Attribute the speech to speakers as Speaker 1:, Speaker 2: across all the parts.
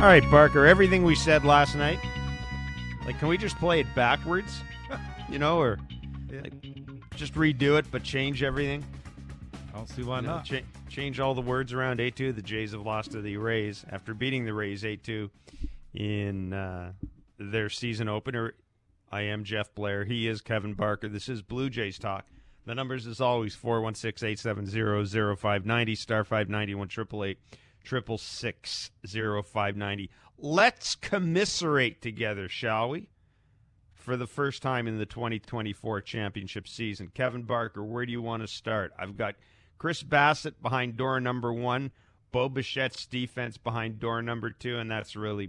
Speaker 1: All right, Barker, everything we said last night, like, can we just play it backwards? Or like, just redo it, but change everything?
Speaker 2: I don't see why not.
Speaker 1: Change all the words around 8-2. The Jays have lost to the Rays after beating the Rays 8-2 in their season opener. I am Jeff Blair. He is Kevin Barker. This is Blue Jays Talk. The numbers, as always, 416-870-0590, star 591 888 590. Let's commiserate together, shall we? For the first time in the 2024 championship season. Kevin Barker, where do you want to start? I've got Chris Bassitt behind door number 1, Bo Bichette's defense behind door number 2, and that's really,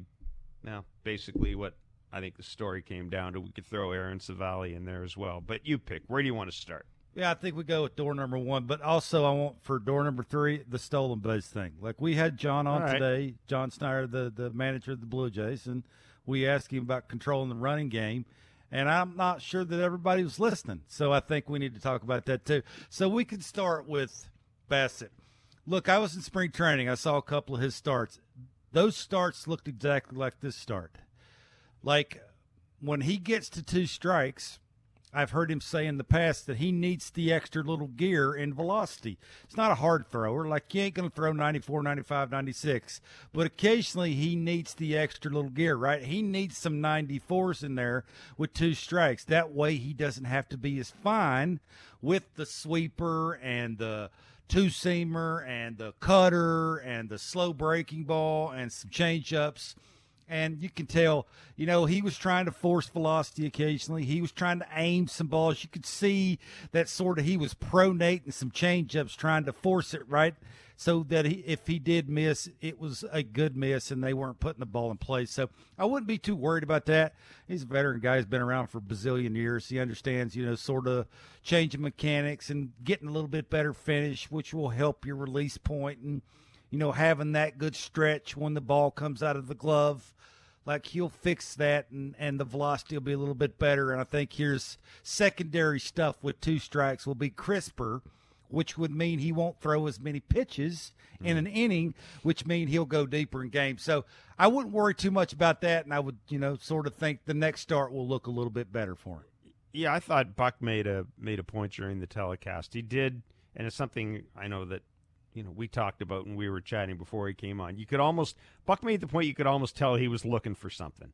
Speaker 1: basically what I think the story came down to. We could throw Aaron Savali in there as well. But you pick. Where do you want to start?
Speaker 2: Yeah, I think we go with door number 1, but also I want for door number 3 the stolen base thing. Like, we had John on today, John Snyder, the manager of the Blue Jays, and we asked him about controlling the running game, and I'm not sure that everybody was listening. So I think we need to talk about that too. So we can start with Bassitt. Look, I was in spring training. I saw a couple of his starts. Those starts looked exactly like this start. Like, when he gets to 2 strikes, I've heard him say in the past that he needs the extra little gear and velocity. It's not a hard thrower. Like, you ain't going to throw 94, 95, 96. But occasionally he needs the extra little gear, right? He needs some 94s in there with 2 strikes. That way he doesn't have to be as fine with the sweeper and the two-seamer and the cutter and the slow breaking ball and some change-ups. And you can tell, he was trying to force velocity occasionally. He was trying to aim some balls. You could see that he was pronating some change-ups, trying to force it, right? So that if he did miss, it was a good miss and they weren't putting the ball in place. So I wouldn't be too worried about that. He's a veteran guy. He's been around for a bazillion years. He understands, sort of changing mechanics and getting a little bit better finish, which will help your release point and, having that good stretch when the ball comes out of the glove. Like, he'll fix that, and the velocity will be a little bit better. And I think here's secondary stuff with 2 strikes will be crisper, which would mean he won't throw as many pitches in an inning, which means he'll go deeper in games. So I wouldn't worry too much about that, and I would, sort of think the next start will look a little bit better for him.
Speaker 1: Yeah, I thought Buck made a point during the telecast. He did, and it's something I know that we talked about when we were chatting before he came on. Buck made the point you could almost tell he was looking for something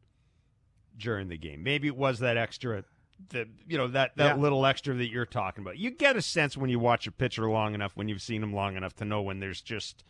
Speaker 1: during the game. Maybe it was that extra, that little extra that you're talking about. You get a sense when you watch a pitcher long enough, when you've seen him long enough to know when there's just,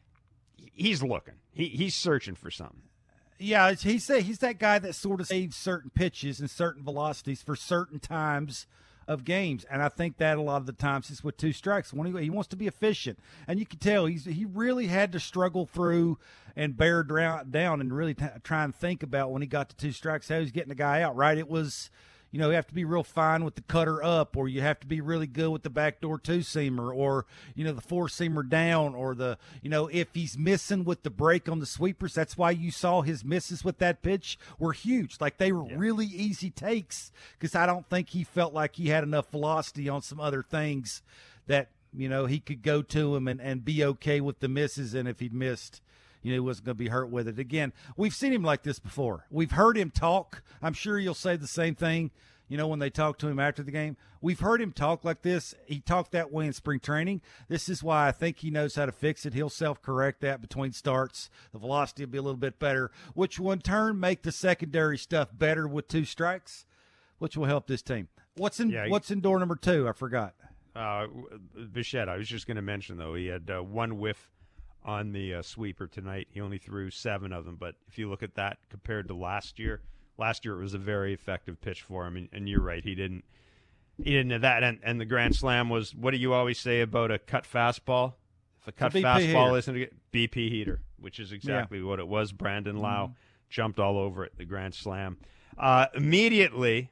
Speaker 1: he's looking. He's searching for something.
Speaker 2: Yeah, he's that guy that sort of saves certain pitches and certain velocities for certain times of games, and I think that a lot of the times is with 2 strikes. When he wants to be efficient, and you can tell he really had to struggle through and bear down and really try and think about when he got to 2 strikes how he's getting the guy out. Right? It was, you have to be real fine with the cutter up, or you have to be really good with the backdoor 2-seamer, or the 4-seamer down, or the if he's missing with the break on the sweepers. That's why you saw his misses with that pitch were huge. Like, they were really easy takes, because I don't think he felt like he had enough velocity on some other things that he could go to him and be okay with the misses. And if he'd missed, he wasn't going to be hurt with it. Again, we've seen him like this before. We've heard him talk. I'm sure you'll say the same thing, when they talk to him after the game. We've heard him talk like this. He talked that way in spring training. This is why I think he knows how to fix it. He'll self-correct that between starts. The velocity will be a little bit better, which will in turn make the secondary stuff better with 2 strikes, which will help this team. What's in door number 2? I forgot.
Speaker 1: Bichette, I was just going to mention, though, he had 1 whiff on the sweeper tonight. He only threw 7 of them, but if you look at that compared to last year it was a very effective pitch for him, and you're right, he didn't have that, and the grand slam was, what do you always say about a cut fastball? If a cut fastball isn't a BP heater, which is exactly what it was. Brandon Lau jumped all over it, the grand slam. Immediately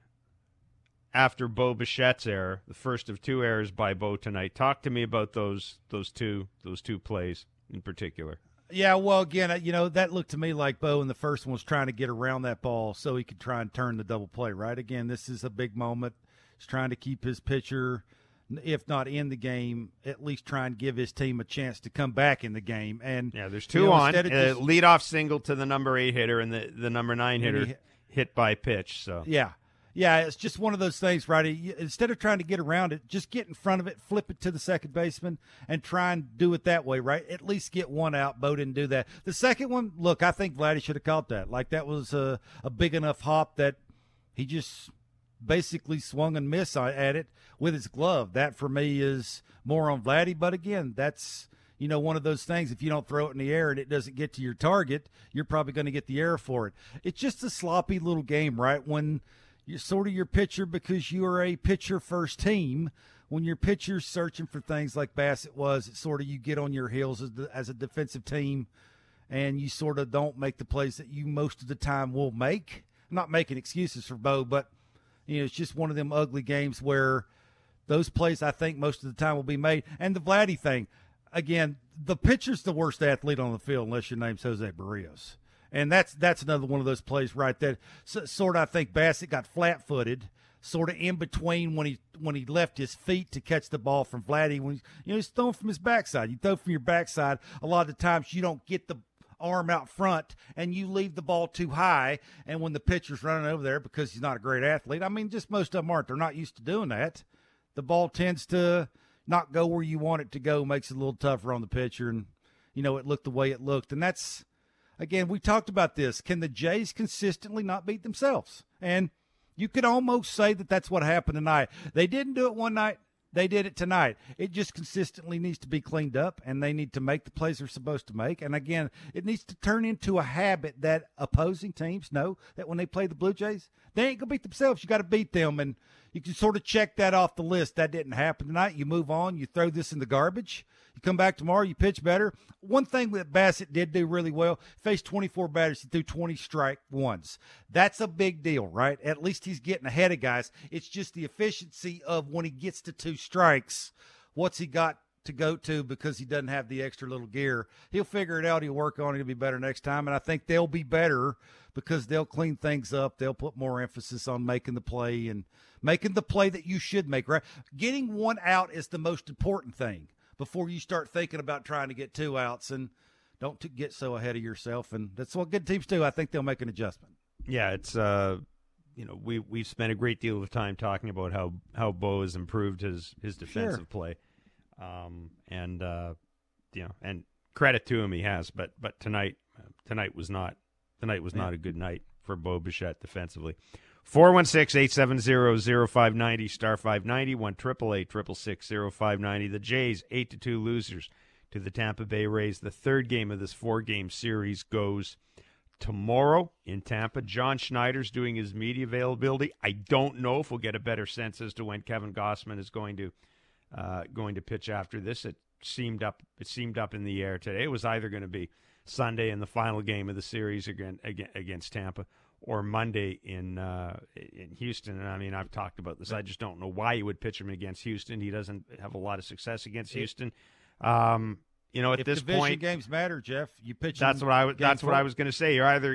Speaker 1: after Bo Bichette's error, the first of 2 errors by Bo tonight, talk to me about those two plays in particular.
Speaker 2: Yeah, well, again, that looked to me like Bo in the first one was trying to get around that ball so he could try and turn the double play, right? Again, this is a big moment. He's trying to keep his pitcher if not in the game, at least try and give his team a chance to come back in the game. And
Speaker 1: there's two on. Leadoff single to the number 8 hitter and the number 9 hitter hit by pitch. So
Speaker 2: yeah, it's just one of those things, right? Instead of trying to get around it, just get in front of it, flip it to the second baseman, and try and do it that way, right? At least get one out. Bo didn't do that. The second one, look, I think Vladdy should have caught that. Like, that was a big enough hop that he just basically swung and missed at it with his glove. That, for me, is more on Vladdy. But, again, that's one of those things. If you don't throw it in the air and it doesn't get to your target, you're probably going to get the error for it. It's just a sloppy little game, right? When you're sort of your pitcher, because you are a pitcher first team. When your pitcher's searching for things like Bassett was, it's sort of you get on your heels as a defensive team, and you sort of don't make the plays that you most of the time will make. I'm not making excuses for Bo, but it's just one of them ugly games where those plays I think most of the time will be made. And the Vladdy thing, again, the pitcher's the worst athlete on the field unless your name's Jose Barrios. And that's another one of those plays right there. Sort of, I think Bassett got flat-footed, sort of in between when he left his feet to catch the ball from Vladdy. When he's throwing from his backside. You throw from your backside, a lot of the times you don't get the arm out front, and you leave the ball too high. And when the pitcher's running over there because he's not a great athlete, I mean, just most of them aren't. They're not used to doing that. The ball tends to not go where you want it to go, makes it a little tougher on the pitcher, and it looked the way it looked. And that's, again, we talked about this. Can the Jays consistently not beat themselves? And you could almost say that that's what happened tonight. They didn't do it one night. They did it tonight. It just consistently needs to be cleaned up, and they need to make the plays they're supposed to make. And, again, it needs to turn into a habit that opposing teams know that when they play the Blue Jays, they ain't going to beat themselves. You got to beat them, and you can sort of check that off the list. That didn't happen tonight. You move on. You throw this in the garbage. You come back tomorrow, you pitch better. One thing that Bassett did do really well, faced 24 batters, he threw 20 strike ones. That's a big deal, right? At least he's getting ahead of guys. It's just the efficiency of when he gets to 2 strikes, what's he got to go to because he doesn't have the extra little gear. He'll figure it out. He'll work on it. He'll be better next time. And I think they'll be better because they'll clean things up. They'll put more emphasis on making the play and making the play that you should make, right? Getting one out is the most important thing before you start thinking about trying to get 2 outs, and don't get so ahead of yourself. And that's what good teams do. I think they'll make an adjustment.
Speaker 1: Yeah, it's we've spent a great deal of time talking about how Bo has improved his defensive play, and credit to him, he has. But tonight was not a good night for Bo Bichette defensively. 416-870-0590, star 590, 1-888-666-0590. The Jays, 8-2 losers to the Tampa Bay Rays. The third game of this 4-game series goes tomorrow in Tampa. John Schneider's doing his media availability. I don't know if we'll get a better sense as to when Kevin Gausman is going to pitch after this. It seemed up in the air today. It was either going to be Sunday in the final game of the series against Tampa, or Monday in Houston. And I mean, I've talked about this. I just don't know why you would pitch him against Houston. He doesn't have a lot of success against Houston. At
Speaker 2: if
Speaker 1: this
Speaker 2: division
Speaker 1: point,
Speaker 2: games matter, Jeff. You pitch.
Speaker 1: That's what I was going to say. You're either,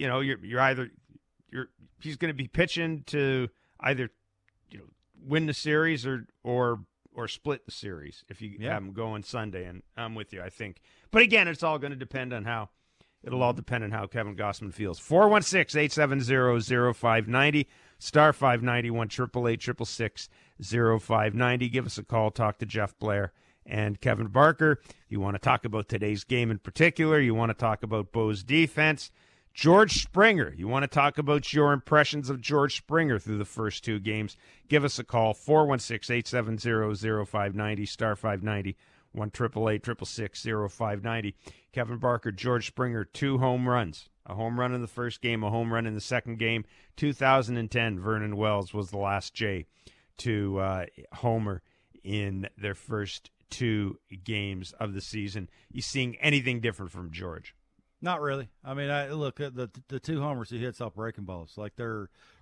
Speaker 1: he's going to be pitching to either, win the series or split the series if you have him going Sunday. And I'm with you, I think. But again, it's all going to depend on how. It'll all depend on how Kevin Gausman feels. 416-870-0590, star 590, 1-888-666-0590. Give us a call. Talk to Jeff Blair and Kevin Barker. You want to talk about today's game in particular. You want to talk about Bo's defense. George Springer. You want to talk about your impressions of George Springer through the first 2 games. Give us a call. 416-870-0590, star 590. 1-888-666-0590. Kevin Barker, George Springer, 2 home runs. A home run in the first game, a home run in the second game. 2010, Vernon Wells was the last Jay to homer in their first 2 games of the season. You seeing anything different from George?
Speaker 2: Not really. I mean, I look at the 2 homers he hits off breaking balls. Like, they're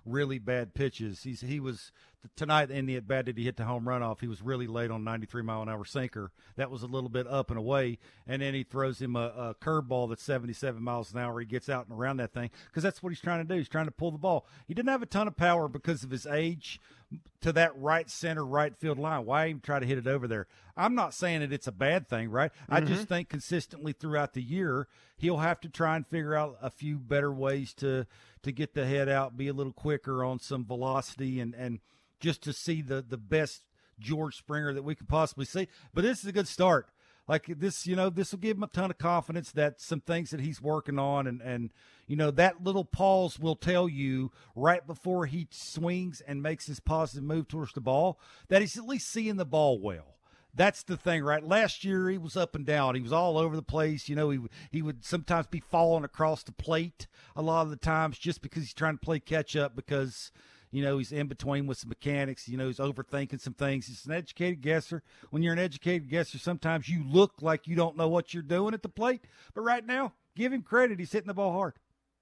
Speaker 2: really bad pitches. He was tonight in the at bat that he hit the home run off. He was really late on 93-mile-an-hour sinker. That was a little bit up and away, and then he throws him a curveball that's 77 miles an hour. He gets out and around that thing because that's what he's trying to do. He's trying to pull the ball. He didn't have a ton of power because of his age to that right center, right field line. Why even try to hit it over there? I'm not saying that it's a bad thing, right? I just think consistently throughout the year, he'll have to try and figure out a few better ways to get the head out, be a little quicker on some velocity, and just to see the best George Springer that we could possibly see. But this is a good start. Like this, this will give him a ton of confidence that some things that he's working on and that little pause will tell you right before he swings and makes his positive move towards the ball that he's at least seeing the ball well. That's the thing, right? Last year he was up and down. He was all over the place. He would sometimes be falling across the plate a lot of the times just because he's trying to play catch up because he's in between with some mechanics. He's overthinking some things. He's an educated guesser. When you're an educated guesser, sometimes you look like you don't know what you're doing at the plate. But right now, give him credit. He's hitting the ball hard.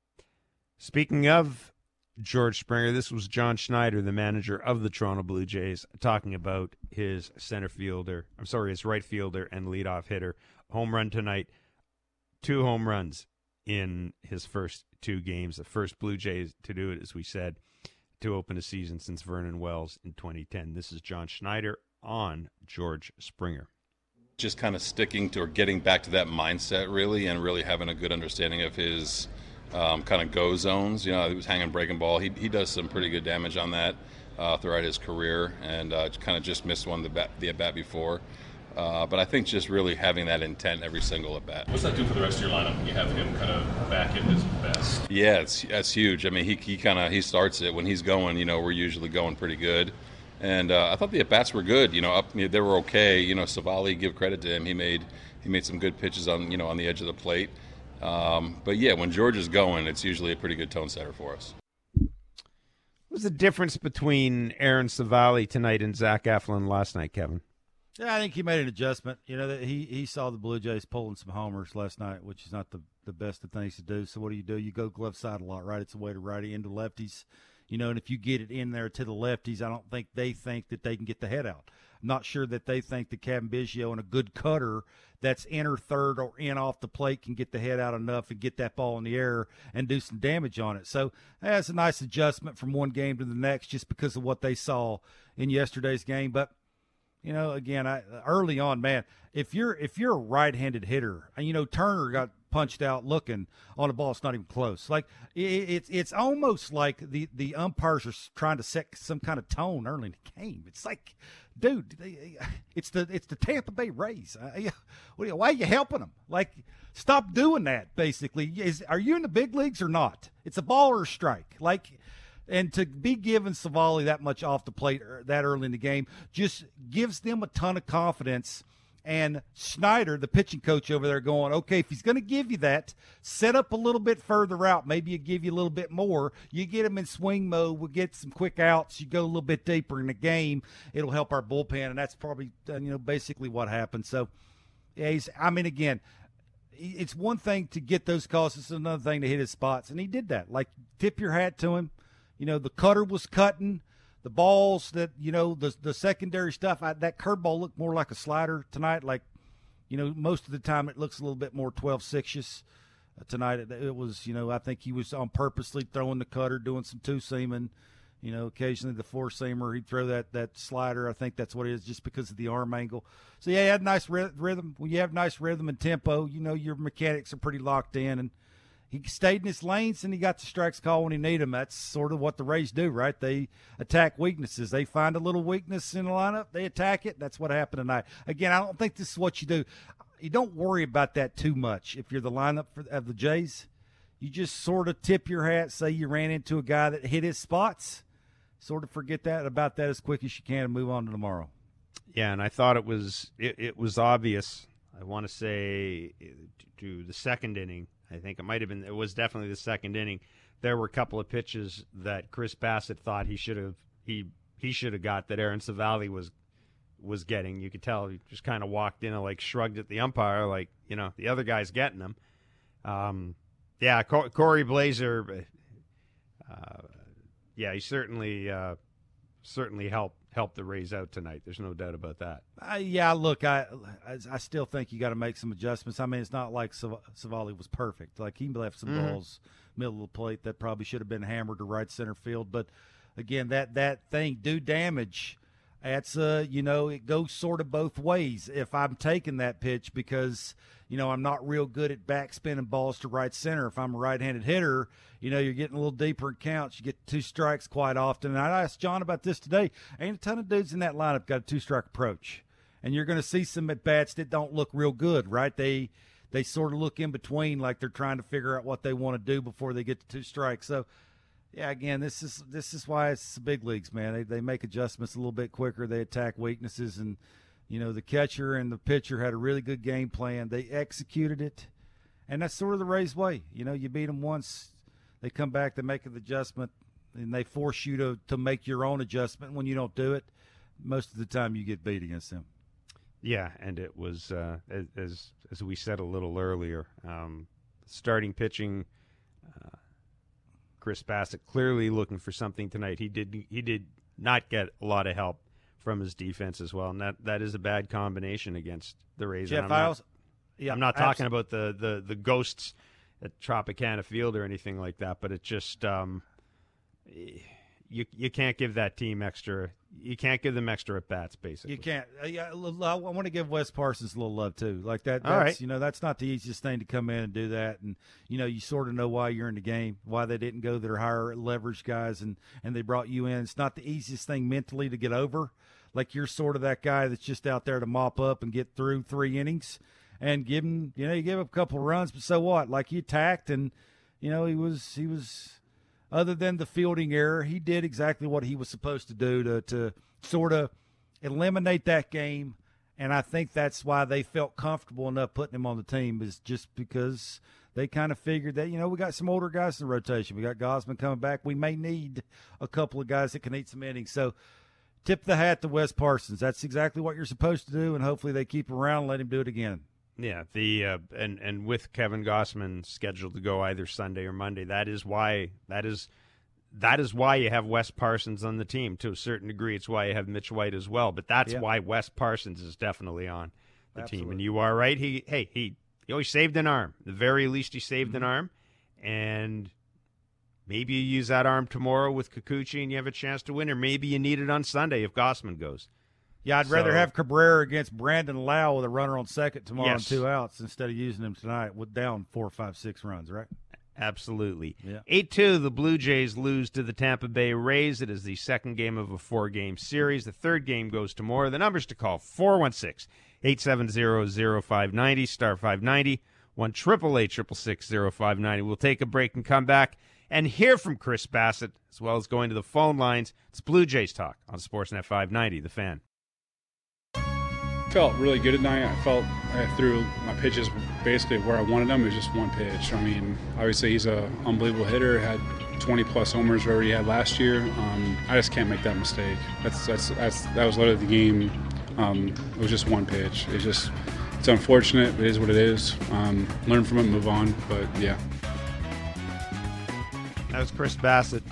Speaker 1: Speaking of George Springer, this was John Schneider, the manager of the Toronto Blue Jays, talking about his his right fielder and leadoff hitter. Home run tonight, 2 home runs in his first 2 games. The first Blue Jays to do it, as we said, to open a season since Vernon Wells in 2010. This is John Schneider on George Springer.
Speaker 3: Just kind of sticking to or getting back to that mindset, really, and really having a good understanding of his kind of go zones. He was hanging breaking ball. He does some pretty good damage on that throughout his career, and kind of just missed one the at bat before. But I think just really having that intent every single at bat.
Speaker 4: What's that do for the rest of your lineup when you have him kind of back at his best?
Speaker 3: Yeah, that's huge. I mean, he starts it when he's going. We're usually going pretty good, and I thought the at bats were good. They were okay. Savali, give credit to him. He made some good pitches on the edge of the plate. But yeah, when George is going, it's usually a pretty good tone setter for us.
Speaker 1: What was the difference between Aaron Savali tonight and Zach Eflin last night, Kevin?
Speaker 2: Yeah, I think he made an adjustment. That he saw the Blue Jays pulling some homers last night, which is not the best of things to do. So what do? You go glove side a lot, right? It's a way to righty into lefties. And if you get it in there to the lefties, I don't think they think that they can get the head out. I'm not sure that they think that Kevin Biggio and a good cutter that's inner third or in off the plate can get the head out enough and get that ball in the air and do some damage on it. So that's a nice adjustment from one game to the next just because of what they saw in yesterday's game. But again, early on, man, if you're a right-handed hitter, and Turner got punched out looking on a ball, it's not even close. Like it's almost like the umpires are trying to set some kind of tone early in the game. It's like, dude, it's the Tampa Bay Rays. Why are you helping them? Like, stop doing that. Basically, are you in the big leagues or not? It's a ball or a strike. Like. And to be giving Savali that much off the plate that early in the game just gives them a ton of confidence. And Schneider, the pitching coach over there, going, okay, if he's going to give you that, set up a little bit further out. Maybe you give you a little bit more. You get him in swing mode. We'll get some quick outs. You go a little bit deeper in the game. It'll help our bullpen, and that's probably basically what happened. So, yeah, again, it's one thing to get those calls. It's another thing to hit his spots, and he did that. Like, tip your hat to him. The cutter was cutting. The balls that, the secondary stuff, that curveball looked more like a slider tonight. Like, most of the time it looks a little bit more 12-6-ish. Tonight it was, I think he was on purposely throwing the cutter, doing some two-seaming. Occasionally the four-seamer, he'd throw that slider. I think that's what it is just because of the arm angle. So, yeah, he had nice rhythm. When you have nice rhythm and tempo, your mechanics are pretty locked in. And he stayed in his lanes, and he got the strikes call when he needed them. That's sort of what the Rays do, right? They attack weaknesses. They find a little weakness in the lineup. They attack it. That's what happened tonight. Again, I don't think this is what you do. You don't worry about that too much. If you're the lineup of the Jays, you just sort of tip your hat, say you ran into a guy that hit his spots, sort of forget about that as quick as you can and move on to tomorrow.
Speaker 1: Yeah, and I thought it was obvious. I want to say to the second inning, I think it was definitely the second inning. There were a couple of pitches that Chris Bassett thought he should have got that Aaron Savali was getting. You could tell he just kind of walked in and like shrugged at the umpire, like, the other guy's getting them. Corey Blazer Yeah, he certainly helped the Rays out tonight. There's no doubt about that.
Speaker 2: Yeah, look, I still think you got to make some adjustments. I mean, it's not like Savali was perfect. Like, he left some balls middle of the plate that probably should have been hammered to right center field. But again, that thing do damage. That's it goes sort of both ways. If I'm taking that pitch because I'm not real good at backspinning balls to right center. If I'm a right-handed hitter, you're getting a little deeper in counts. You get 2 strikes quite often. And I asked John about this today. Ain't a ton of dudes in that lineup got a 2-strike approach, and you're going to see some at bats that don't look real good, right? They sort of look in between, like they're trying to figure out what they want to do before they get to 2 strikes. So, yeah, again, this is why it's the big leagues, man. They make adjustments a little bit quicker. They attack weaknesses, and the catcher and the pitcher had a really good game plan. They executed it, and that's sort of the Rays way. You beat them once, they come back, they make an adjustment, and they force you to make your own adjustment. When you don't do it, most of the time you get beat against them.
Speaker 1: Yeah, and it was as we said a little earlier, starting pitching. Chris Bassitt clearly looking for something tonight. He did not get a lot of help from his defense as well, and that is a bad combination against the Rays.
Speaker 2: Jeff,
Speaker 1: I'm not talking about the ghosts at Tropicana Field or anything like that, but it just you can't give that team extra. You can't give them extra at bats, basically.
Speaker 2: You can't. I want to give Wes Parsons a little love too. Like that.
Speaker 1: All right.
Speaker 2: That's not the easiest thing to come in and do that. And you sort of know why you're in the game, why they didn't go their higher leverage guys, and they brought you in. It's not the easiest thing mentally to get over. Like, you're sort of that guy that's just out there to mop up and get through 3 innings, and give him. You give up a couple of runs, but so what? Like, he attacked, and he was. Other than the fielding error, he did exactly what he was supposed to do to sort of eliminate that game, and I think that's why they felt comfortable enough putting him on the team, is just because they kind of figured that, we got some older guys in the rotation. We got Gausman coming back. We may need a couple of guys that can eat some innings. So tip the hat to Wes Parsons. That's exactly what you're supposed to do, and hopefully they keep him around and let him do it again.
Speaker 1: Yeah, and with Kevin Gausman scheduled to go either Sunday or Monday, that is why you have Wes Parsons on the team to a certain degree. It's why you have Mitch White as well, but that's why Wes Parsons is definitely on the team. And you are right. He saved an arm. At the very least, he saved an arm, and maybe you use that arm tomorrow with Kikuchi and you have a chance to win, or maybe you need it on Sunday if Gausman goes.
Speaker 2: Yeah, I'd rather have Cabrera against Brandon Lau with a runner on second tomorrow and 2 outs instead of using him tonight with down 4, 5, 6 runs, right?
Speaker 1: Absolutely.
Speaker 2: Yeah.
Speaker 1: 8-2, the Blue Jays lose to the Tampa Bay Rays. It is the second game of a 4-game series. The third game goes tomorrow. The numbers to call, 416-870-0590, star 590, 1-888-666-0590. We'll take a break and come back and hear from Chris Bassitt, as well as going to the phone lines. It's Blue Jays Talk on Sportsnet 590, The Fan.
Speaker 5: Felt really good at night. I felt I threw my pitches basically where I wanted them. It was just one pitch. I mean, obviously he's an unbelievable hitter. Had 20-plus homers wherever he had last year. I just can't make that mistake. That was literally the game. It was just one pitch. It's unfortunate. It is what it is. Learn from it, move on. But yeah.
Speaker 1: That was Chris Bassitt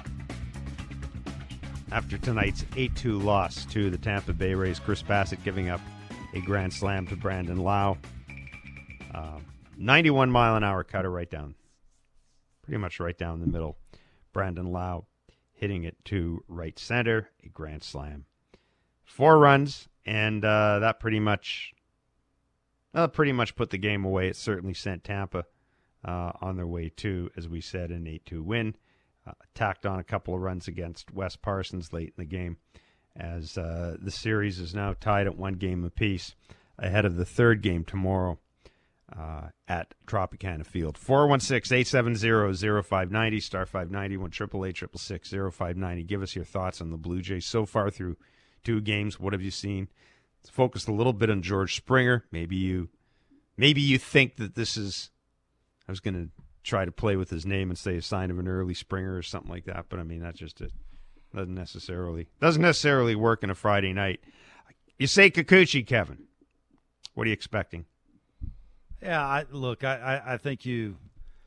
Speaker 1: after tonight's 8-2 loss to the Tampa Bay Rays. Chris Bassitt giving up a grand slam to Brandon Lau. 91-mile-an-hour cutter pretty much right down the middle. Brandon Lau hitting it to right center, a grand slam. 4 runs, and that pretty much put the game away. It certainly sent Tampa on their way to, as we said, an 8-2 win. Tacked on a couple of runs against Wes Parsons late in the game, as the series is now tied at 1 game apiece ahead of the third game tomorrow at Tropicana Field. 416-870-0590, star 590, 1-888-666-0590. Give us your thoughts on the Blue Jays so far through 2 games. What have you seen? Let's focus a little bit on George Springer. Maybe you think that this is, I was going to try to play with his name and say a sign of an early Springer or something like that, but I mean, that's just it. Doesn't necessarily work in a Friday night. You say Kikuchi, Kevin. What are you expecting?
Speaker 2: Yeah, I think you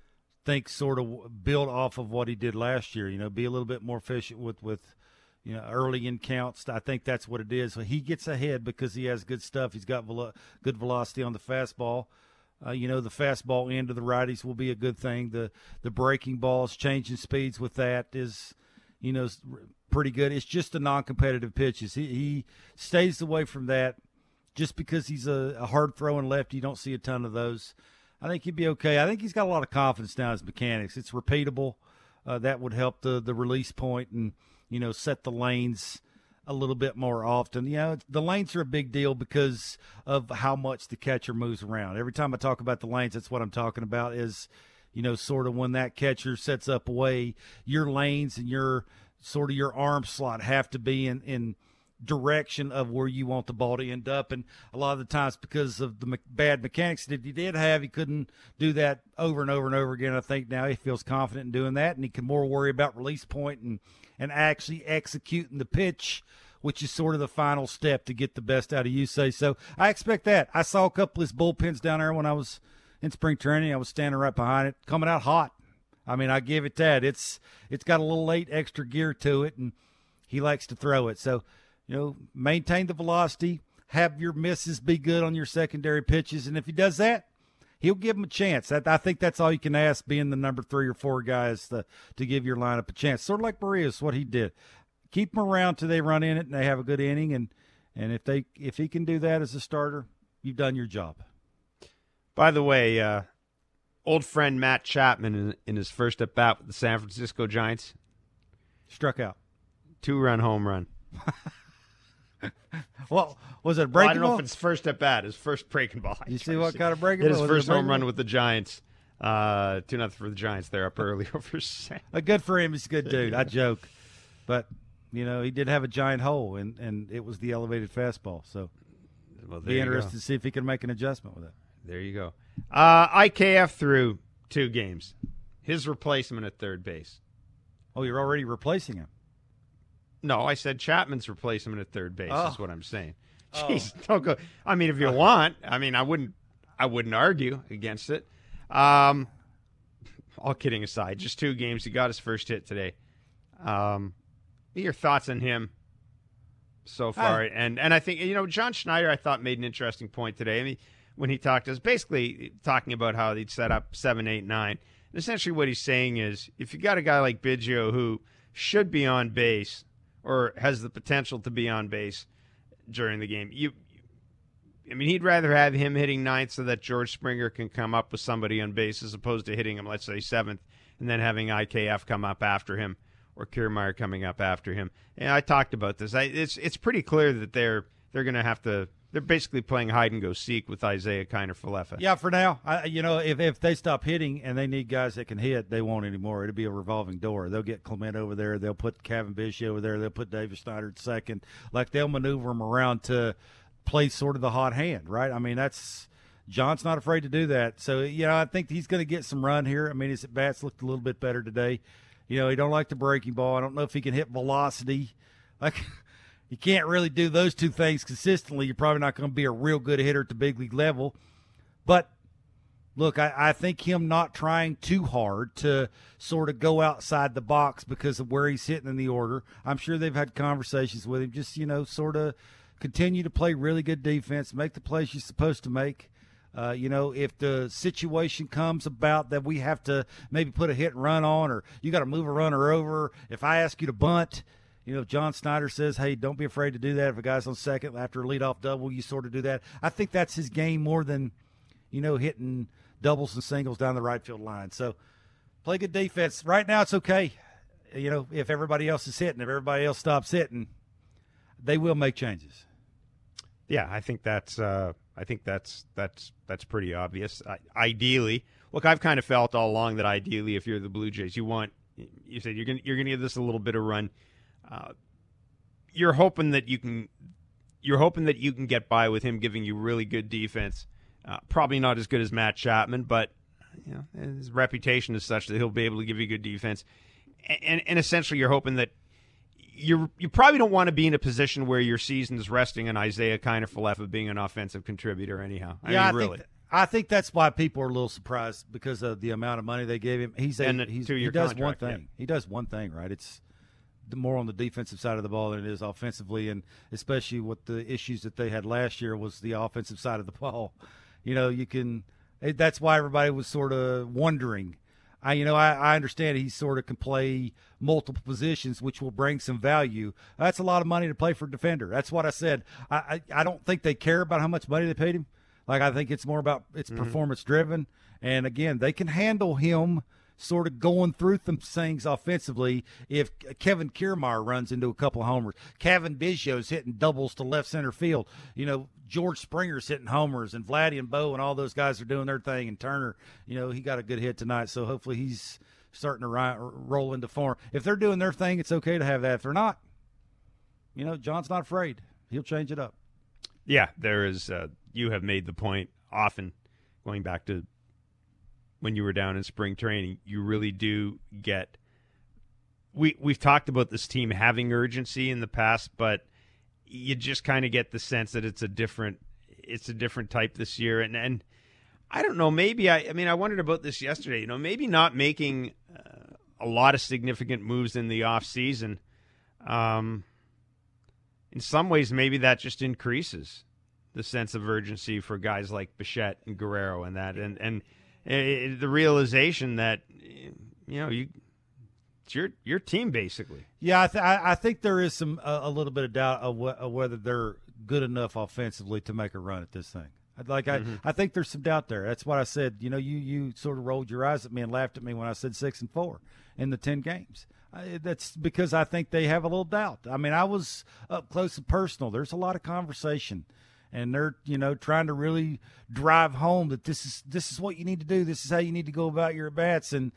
Speaker 2: think sort of build off of what he did last year. Be a little bit more efficient with early in counts. I think that's what it is. So he gets ahead because he has good stuff. He's got good velocity on the fastball. The fastball end of the righties will be a good thing. The breaking balls, changing speeds with that is, pretty good. It's just the non-competitive pitches. He stays away from that just because he's a hard-throwing lefty. You don't see a ton of those. I think he'd be okay. I think he's got a lot of confidence now in his mechanics. It's repeatable. That would help the release point and, set the lanes a little bit more often. The lanes are a big deal because of how much the catcher moves around. Every time I talk about the lanes, that's what I'm talking about is, sort of when that catcher sets up away, your lanes and your arm slot have to be in direction of where you want the ball to end up. And a lot of the times because of the bad mechanics that he did have, he couldn't do that over and over and over again. I think now he feels confident in doing that, and he can more worry about release point and actually executing the pitch, which is sort of the final step to get the best out of Yusei. So I expect that. I saw a couple of his bullpens down there when I was in spring training. I was standing right behind it, coming out hot. I mean, I give it that. It's got a little late extra gear to it, and he likes to throw it. So, maintain the velocity, have your misses be good on your secondary pitches, and if he does that, he'll give him a chance. I think that's all you can ask, being the number 3 or 4 guys to give your lineup a chance. Sort of like Barrios, what he did. Keep them around till they run in it and they have a good inning, and if he can do that as a starter, you've done your job.
Speaker 1: By the way, old friend Matt Chapman in his first at bat with the San Francisco Giants
Speaker 2: struck out.
Speaker 1: 2-run home run.
Speaker 2: Well, was it a breaking ball?
Speaker 1: I don't know if it's first at bat. His first breaking ball.
Speaker 2: You see what kind of breaking ball?
Speaker 1: His first home run with the Giants. 2-0 for the Giants. They're up early over San.
Speaker 2: Good for him. He's a good dude. I joke, but he did have a giant hole, and it was the elevated fastball. So, be interested to see if he can make an adjustment with it.
Speaker 1: There you go. IKF threw 2 games. His replacement at third base.
Speaker 2: Oh, you're already replacing him.
Speaker 1: No, I said Chapman's replacement at third base is what I'm saying. Jeez, don't go. I mean, if you want, I wouldn't argue against it. All kidding aside, just 2 games. He got his first hit today. Your thoughts on him so far? And I think, John Schneider, I thought, made an interesting point today. I mean, when he talked to us, basically talking about how they'd set up 7, 8, 9. And essentially what he's saying is, if you got a guy like Biggio who should be on base or has the potential to be on base during the game, he'd rather have him hitting 9th so that George Springer can come up with somebody on base as opposed to hitting him, let's say, 7th, and then having IKF come up after him or Kiermaier coming up after him. And I talked about this. It's pretty clear that they're going to have to. They're basically playing hide and go seek with Isaiah Kiner-Falefa.
Speaker 2: Yeah, for now. If they stop hitting and they need guys that can hit, they won't anymore. It'll be a revolving door. They'll get Clement over there. They'll put Kevin Biggio over there. They'll put David Schneider at second. Like, they'll maneuver them around to play sort of the hot hand, right? I mean, John's not afraid to do that. So, I think he's going to get some run here. I mean, his at-bats looked a little bit better today. He don't like the breaking ball. I don't know if he can hit velocity. Like, you can't really do those 2 things consistently. You're probably not going to be a real good hitter at the big league level. But, look, I think him not trying too hard to sort of go outside the box because of where he's hitting in the order. I'm sure they've had conversations with him. Just, sort of continue to play really good defense, make the plays you're supposed to make. If the situation comes about that we have to maybe put a hit and run on, or you got to move a runner over, if I ask you to bunt, if John Schneider says, hey, don't be afraid to do that. If a guy's on second after a leadoff double, you sort of do that. I think that's his game more than, hitting doubles and singles down the right field line. So play good defense. Right now it's okay. If everybody else is hitting, if everybody else stops hitting, they will make changes.
Speaker 1: Yeah, I think that's pretty obvious. Ideally, look, I've kind of felt all along that ideally, if you're the Blue Jays, you said you're gonna give this a little bit of run. You're hoping that you can get by with him giving you really good defense. Probably not as good as Matt Chapman, but his reputation is such that he'll be able to give you good defense. And essentially, you're hoping that you probably don't want to be in a position where your season is resting on Isaiah Kiner-Falefa being an offensive contributor anyhow.
Speaker 2: I think that's why people are a little surprised because of the amount of money they gave him. He does one thing.
Speaker 1: Yeah.
Speaker 2: He does one thing, right? It's more on the defensive side of the ball than it is offensively, and especially with the issues that they had last year was the offensive side of the ball. That's why everybody was sort of wondering. I understand he sort of can play multiple positions, which will bring some value. That's a lot of money to play for a defender. That's what I said. I don't think they care about how much money they paid him. Like, I think it's more about it's performance driven. And again, they can handle him sort of going through some things offensively if Kevin Kiermaier runs into a couple of homers. Kevin Biggio's hitting doubles to left center field. George Springer's hitting homers, and Vladdy and Bo and all those guys are doing their thing. And Turner, he got a good hit tonight, so hopefully he's starting to roll into form. If they're doing their thing, it's okay to have that. If they're not, John's not afraid. He'll change it up.
Speaker 1: Yeah, there is. You have made the point often, going back to when you were down in spring training. You really do get. We've talked about this team having urgency in the past, but you just kind of get the sense that it's a different type this year. And I don't know, maybe I wondered about this yesterday, maybe not making a lot of significant moves in the off season. In some ways, maybe that just increases the sense of urgency for guys like Bichette and Guerrero and that, and the realization that, it's your team basically.
Speaker 2: Yeah, I think there is a little bit of doubt of whether they're good enough offensively to make a run at this thing. I think there's some doubt there. That's what I said. You sort of rolled your eyes at me and laughed at me when I said 6-4 in the 10 games. That's because I think they have a little doubt. I was up close and personal. There's a lot of conversation, and they're trying to really drive home that this is what you need to do. This is how you need to go about your at bats. And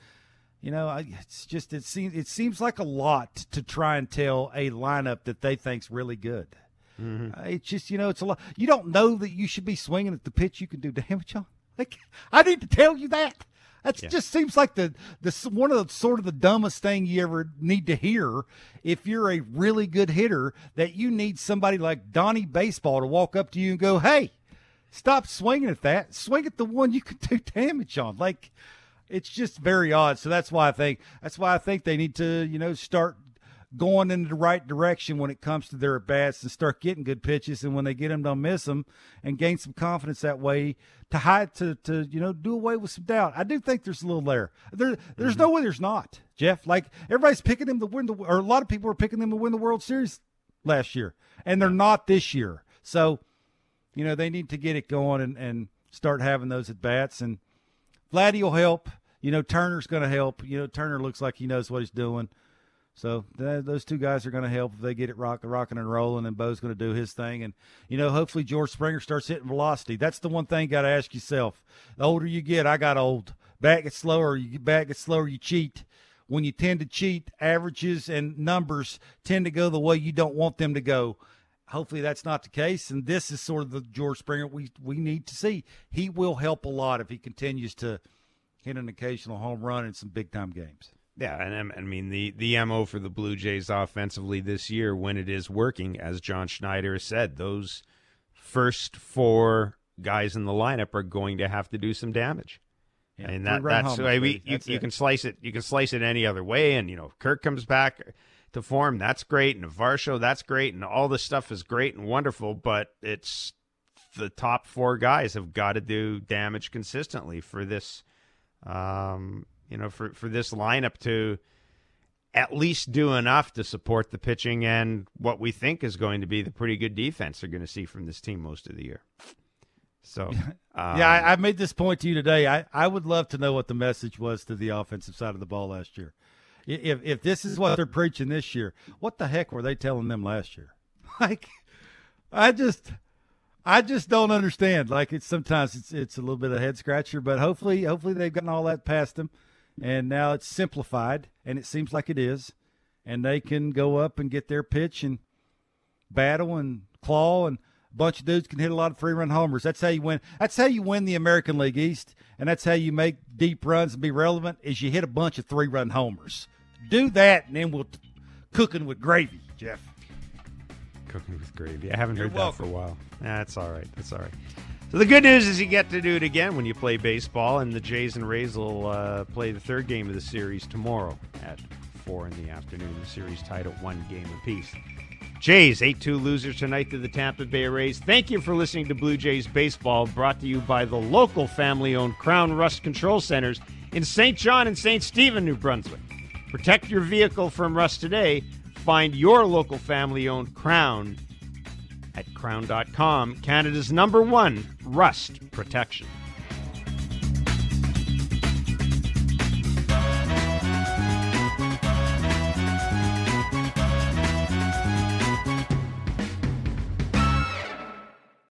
Speaker 2: it seems like a lot to try and tell a lineup that they think's really good. Mm-hmm. It's just, it's a lot. You don't know that you should be swinging at the pitch you can do damage on. Like, I need to tell you that. That just seems like the one of the sort of the dumbest thing you ever need to hear. If you're a really good hitter, that you need somebody like Donnie Baseball to walk up to you and go, "Hey, stop swinging at that. Swing at the one you can do damage on." Like, it's just very odd. So that's why I think they need to, start going in the right direction when it comes to their at bats and start getting good pitches. And when they get them, don't miss them, and gain some confidence that way to do away with some doubt. I do think there's a little there. There's no way there's not, Jeff. Like, everybody's picking them to win or a lot of people are picking them to win the World Series last year, and they're not this year. So, they need to get it going and start having those at bats. And Vladdy will help. Turner's going to help. Turner looks like he knows what he's doing. So those two guys are going to help if they get it rocking and rolling, and Bo's going to do his thing. And, hopefully George Springer starts hitting velocity. That's the one thing you got to ask yourself. The older you get, I got old. Bat gets slower, you cheat. When you tend to cheat, averages and numbers tend to go the way you don't want them to go. Hopefully that's not the case, and this is sort of the George Springer we need to see. He will help a lot if he continues to hit an occasional home run in some big-time games.
Speaker 1: Yeah, and the MO for the Blue Jays offensively this year, when it is working, as John Schneider has said, those first 4 guys in the lineup are going to have to do some damage. Yeah, and that's the way you can slice it. You can slice it any other way. And Kirk comes back to form. That's great. And Varsho, that's great. And all this stuff is great and wonderful. But it's the top 4 guys have got to do damage consistently for this. For this lineup to at least do enough to support the pitching and what we think is going to be the pretty good defense they're going to see from this team most of the year. So,
Speaker 2: I made this point to you today. I would love to know what the message was to the offensive side of the ball last year. If this is what they're preaching this year, what the heck were they telling them last year? Like, I just don't understand. Like, sometimes it's a little bit of a head scratcher, but hopefully they've gotten all that past them, and now it's simplified, and it seems like it is, and they can go up and get their pitch and battle and claw, and a bunch of dudes can hit a lot of 3-run homers. That's how you win. That's how you win the American League East, and that's how you make deep runs and be relevant. Is you hit a bunch of 3-run homers. Do that, and then we'll cooking with gravy, Jeff.
Speaker 1: Cooking with gravy. I haven't heard that for a while. That's all right. So the good news is you get to do it again when you play baseball, and the Jays and Rays will play the third game of the series tomorrow at 4 in the afternoon. The series tied at 1 game apiece. Jays 8-2 losers tonight to the Tampa Bay Rays. Thank you for listening to Blue Jays Baseball, brought to you by the local family-owned Crown Rust Control Centers in St. John and St. Stephen, New Brunswick. Protect your vehicle from rust today. Find your local family-owned Crown at crown.com, Canada's #1 rust protection.